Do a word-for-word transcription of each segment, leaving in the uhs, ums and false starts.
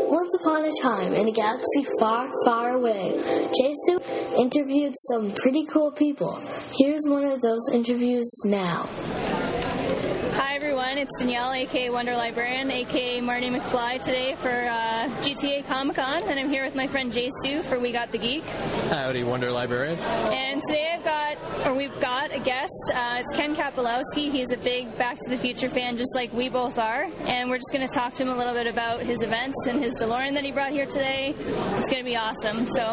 Once upon a time, in a galaxy far, far away, J Stu interviewed some pretty cool people. Here's one of those interviews now. Hi everyone, it's Danielle, aka Wonder Librarian, aka Marty McFly today for uh, G T A Comic Con, and I'm here with my friend J Stu for We Got the Geek. Howdy, Wonder Librarian. And today I've got, or we've got a guest. Uh, it's Ken Kapolowski. He's a big Back to the Future fan, just like we both are, and we're just going to talk to him a little bit about his events and his DeLorean that he brought here today. It's going to be awesome. So,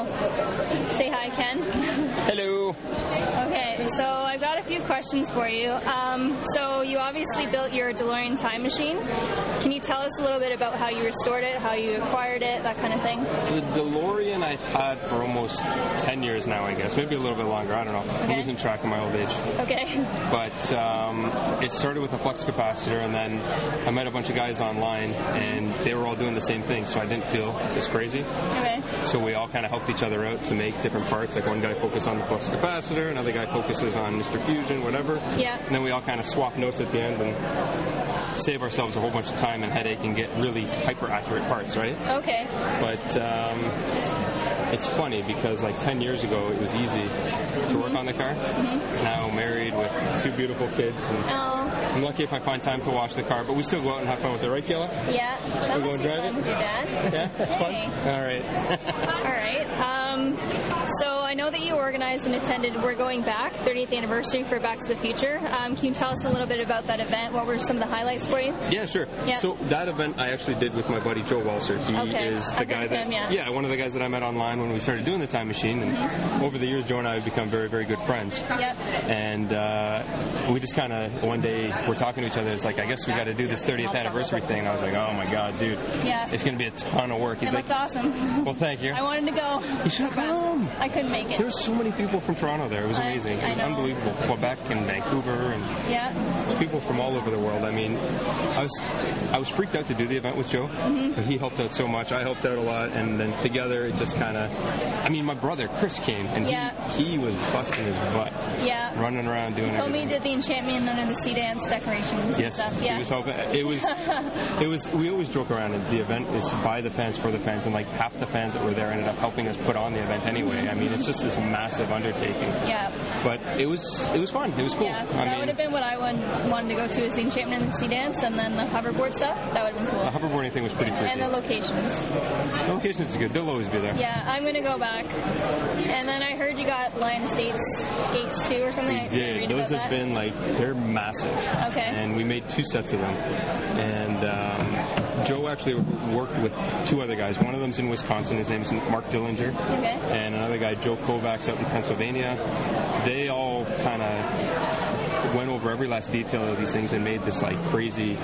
say hi, Ken. Hello. Okay, so I've got a few questions for you. Um, so you obviously built your DeLorean time machine. Can you tell us a little bit about how you restored it, how you acquired it, that kind of thing? The DeLorean I've had for almost ten years now, I guess. Maybe a little bit longer. I don't know. Okay. I'm losing track of my old age. Okay. But um, it started with a flux capacitor, and then I met a bunch of guys online, and they were all doing the same thing, so I didn't feel as crazy. Okay. So we all kind of helped each other out to make different parts. Like one guy focused on the flux capacitor, another guy focuses on Mister Fusion, whatever. Yeah. And then we all kind of swap notes at the end and save ourselves a whole bunch of time and headache and get really hyper-accurate parts, right? Okay. But um, it's funny because like ten years ago it was easy to work on the car. Mm-hmm. Now married with two beautiful kids, and Oh. I'm lucky if I find time to wash the car, but we still go out and have fun with it, right, Kayla? Yeah. That We'll go must and be drive fun it? with your dad. Yeah, that's Hey. fun. All right. All right. Um, so I know that you organized and attended We're Going Back, thirtieth anniversary for Back to the Future. Um, can you tell us a little bit about that event? What were some of the highlights for you? Yeah, sure. Yeah. So that event I actually did with my buddy Joe Walser. He Okay. is the I've guy heard of that, him, yeah. one of the guys that I met online when we started doing the time machine. And Mm-hmm. over the years, Joe and I have become very, very good friends. Yep. And uh, we just kind of one day we're talking to each other. It's like, I guess we got to do this thirtieth anniversary thing. And I was like, oh my god, dude, Yeah. it's going to be a ton of work. He's It like, looked awesome. well, thank you. I wanted to go. You should have come. I couldn't make it. There were so many people from Toronto there. It was I- amazing. I It was know. unbelievable. Quebec and Vancouver and Yeah. people from all over the world. I mean, I was I was freaked out to do the event with Joe. Mm-hmm. But he helped out so much. I helped out a lot, and then together it just kind of. I mean, my brother Chris came, and Yeah. he he was busting his butt, Yeah. running around doing. Told me he everything. did the enchantment under the sea dance decorations Yes, and stuff. Yeah. he was helping. It was, it was. We always joke around. That the event is by the fans for the fans, and like half the fans that were there ended up helping us put on the event anyway. I mean, it's just this massive undertaking. Yeah. But it was, it was fun. It was cool. Yeah. I That mean, would have been what I wanted, wanted to go to is the enchantment under the sea dance and then the hoverboard stuff. That would have been cool. the hoverboarding thing was pretty freaky. And the locations. The locations is good. They'll always be there. Yeah, I'm going to go back. And then I heard you got Lion Estates gates too or something. We I didn't did. read Those about have that. been like, they're massive. Okay. And we made two sets of them. And um, Joe actually worked with two other guys. One of them's in Wisconsin. His name's Mark Dillinger. Okay. And another guy, Joe Kovacs, out in Pennsylvania. They all kind of went over every last detail of these things and made this like crazy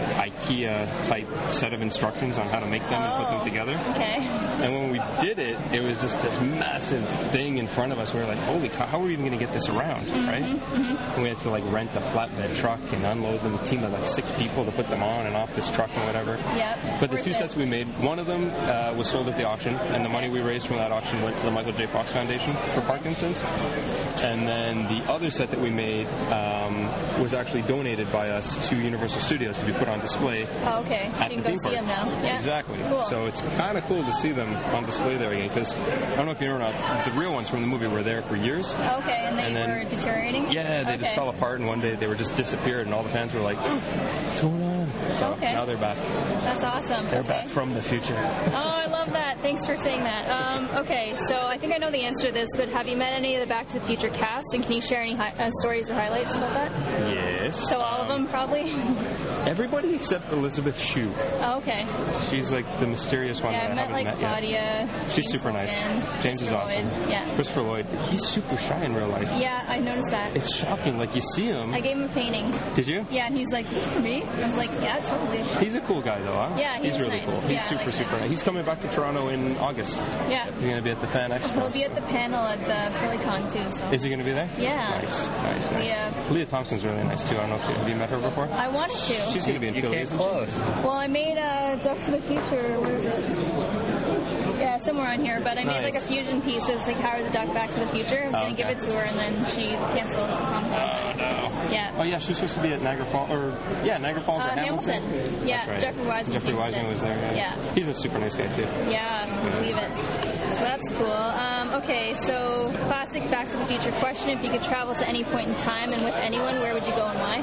IKEA type set of instructions on how to make them and put them Oh. together. Okay. And when we did it, it was just this massive thing in front of us. We were like, holy cow, how are we even going to get this around, Mm-hmm, right? And we had to like rent a flatbed truck and unload them, a team of like six people to put them on and off this truck and whatever. Yep. But the Worth two it. sets we made, one of them uh, was sold at the auction, and the money we raised from that auction went to the Michael J. Fox Foundation for Parkinson's. And then the other set that we made um, was actually donated by us to Universal Studios to be put on display. Oh, okay. So At you can the go theme see park. them now. Yeah. Exactly. Cool. So it's kind of cool to see them on display there again, because I don't know if you know or not, the real ones from the movie were there for years. Okay, and they And then- were deteriorating? Yeah, they okay. just fell apart, and one day they were just disappeared, and all the fans were like, what's going on? So Okay. now they're back. That's awesome. They're okay. back from the future. Oh, I love that. Thanks for saying that. Um, okay, so I think I know the answer to this, but have you met any of the Back to the Future cast, and can you share any hi- uh, stories or highlights about that? Yes. So all of Um, them, probably? Everybody except Elizabeth Shue. Oh, okay. She's like the mysterious one Yeah, that I I met haven't like met yet. Claudia. She's James super nice. Logan, James is Christopher awesome. Lloyd. Yeah. Christopher Lloyd. He's super shy in real life. Yeah, I noticed that. It's shocking. Like, you see him. I gave him a painting. Did you? Yeah, and he's like, "This is for me?" I was like, "Yeah, it's probably." He's a cool guy, though, huh? Yeah, he's he's really nice. cool. He's Yeah, I super, like super him. nice. He's coming back to Toronto in August. Yeah. He's going to be at the Fan Expo. He'll be at the panel at the PhillyCon too. So. Is he going to be there? Yeah. Nice, nice, nice. Yeah. Leah Thompson's really nice, too. I don't know if you, have you met her before? I wanted to. She's going to be in You Philly, came isn't she? close. Well, I made a Duck to the Future. Where is it? Yeah, somewhere on here. But I made Nice. like a fusion piece. It was like Howard the Duck Back to the Future. I was Oh, going to okay. give it to her, and then she canceled the contract. Oh, no. Yeah. Oh, yeah, she was supposed to be at Niagara Falls, or, yeah, Niagara Falls Uh, or Hamilton. Hamilton. Yeah, That's right. Jeffrey Wiseman Jeffrey came Wiseman instead. was there, yeah. Yeah. He's a super nice guy, too. Yeah, believe it. So that's cool. Um, okay, so classic Back to the Future question. If you could travel to any point in time and with anyone, where would you go and why?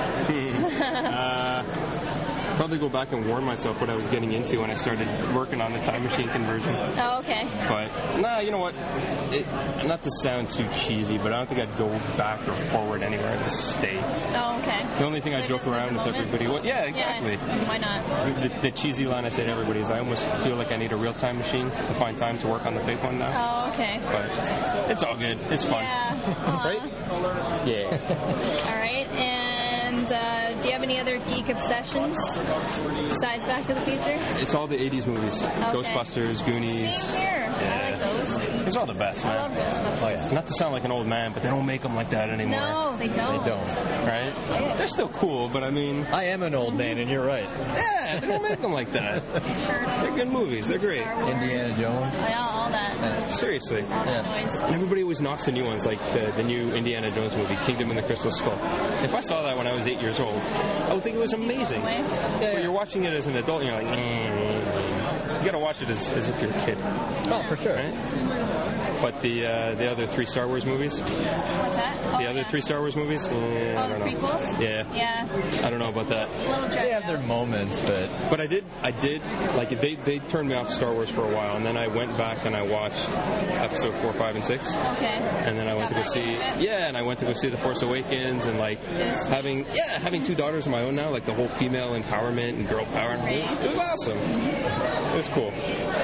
uh, probably go back and warn myself what I was getting into when I started working on the time machine conversion. Oh, okay. But, nah, you know what? It, not to sound too cheesy, but I don't think I'd go back or forward anywhere. I'd just stay. Oh, okay. The only thing I Live joke in the around with moment? everybody... Well, yeah, exactly. Yeah, why not? The, the, the cheesy line I say to everybody is I almost feel like I need a real time machine to find time to work on the fake one now. Oh, okay. But it's all good. It's fun. Yeah. Aw. Right? Yeah. All right. And uh, do you have any other geek obsessions besides Back to the Future? It's all the eighties movies. Ghostbusters, Goonies. Same here. I like those. It's all the best, I love man. Ghostbusters. Oh, yeah. Not to sound like an old man, but they don't make them like that anymore. No, they don't. They don't. Right? They're still cool, but I mean... I am an old man, and you're right. Yeah, they don't make them like that. Turtles, They're good movies. They're great. Star Wars. Indiana Jones. Oh, yeah, all that. Seriously. All the Yeah. noise. And everybody always knocks the new ones, like the, the new Indiana Jones movie, Kingdom and the Crystal Skull. If I saw that when I was eight years old, I would think it was amazing. Yeah. But you're watching it as an adult, and you're like, mm. You gotta watch it as, as if you're a kid, Oh, for sure. right? But the uh, the other three Star Wars movies, the What's that? Oh, other yeah. three Star Wars movies, eh, I Oh, don't the know. prequels? Yeah, Yeah. I don't know about that. A little They dragged have their out. moments, but But I did, I did, like, they, they turned me off Star Wars for a while, and then I went back and I watched episode four, five, and six. Okay. And then I went to go Got back see, into it? yeah, and I went to go see The Force Awakens, and like having, yeah, having two daughters of my own now, like the whole female empowerment and girl power, and it was, it was awesome. It was cool,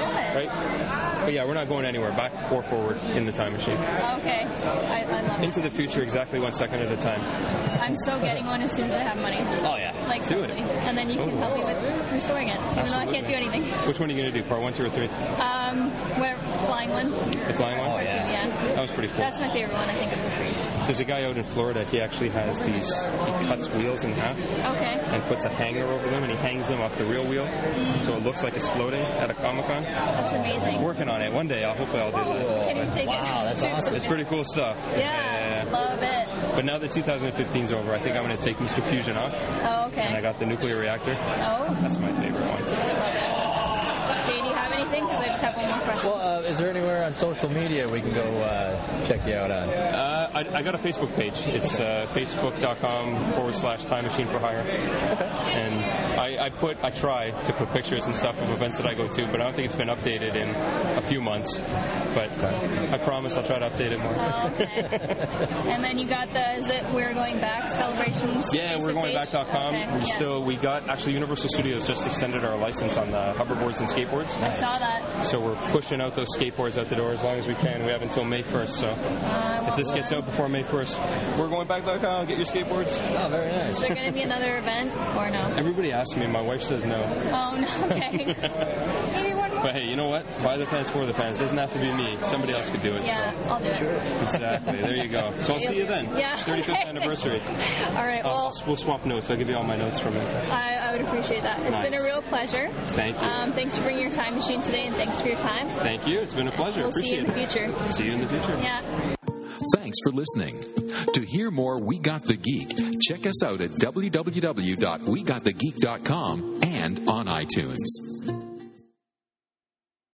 right? But yeah, we're not going anywhere, back or forward in the time machine. Okay. I, I love it. Into the future, exactly one second at a time. I'm so getting one as soon as I have money. Oh yeah, Like, do it. totally. And then you can Oh. help me with restoring it, even though I can't do anything. Which one are you gonna do? Part one, two, or three? Um, where flying one. The flying one. Oh, Or two, yeah. yeah. That was pretty cool. That's my favorite one, I think, of the three. There's a guy out in Florida. He actually has these. He cuts wheels in half Okay. and puts a hanger over them, and he hangs them off the real wheel, so it looks like it's floating at a Comic Con. That's amazing. Working on it. One day, I'll hopefully I'll do that. Can you take Wow, it? that's awesome. It's pretty cool stuff. Yeah, love it. But now that two thousand fifteen is over, I think I'm going to take Mister Fusion off, Oh, okay. and I got the nuclear reactor. Oh, That's my favorite one. love it. Jay, do you have anything? Because I just have one more question. well, uh, is there anywhere on social media we can go uh, check you out on? Uh, I, I got a Facebook page. It's uh, facebook.com forward slash time machine for hire. And I, I put, I try to put pictures and stuff of events that I go to, but I don't think it's been updated in a few months. But I promise I'll try to update it more. Oh, okay. And then you got the, is it We're Going Back celebrations? Yeah, we're going back dot com. Okay, We yeah. still, we got, actually Universal Studios just extended our license on the hoverboards and skateboards. I saw that. So we're pushing out those skateboards out the door as long as we can. We have until May first. So Uh, if this gets out before May first, we're going back dot com. Get your skateboards. Oh, very nice. Is there going to be another event or no? Everybody asks me. My wife says no. Oh, no. Okay. Maybe one more? But hey, you know what? By the fans, for the fans. Doesn't have to be me. Somebody else could do it. Yeah, So. I'll do it. Exactly. There you go. So I'll see you then. Yeah. thirty-fifth okay. anniversary. All right. I'll- Well, I'll- we'll swap notes. I'll give you all my notes from it. I, I would appreciate that. It's Nice. been a real pleasure. Thank you. Um, thanks for bringing your time machine today, and thanks for your time. Thank you. It's been a pleasure. We'll see you Appreciate in the future. it. See you in the future. Yeah. Thanks for listening. To hear more We Got the Geek, check us out at w w w dot we got the geek dot com and on iTunes.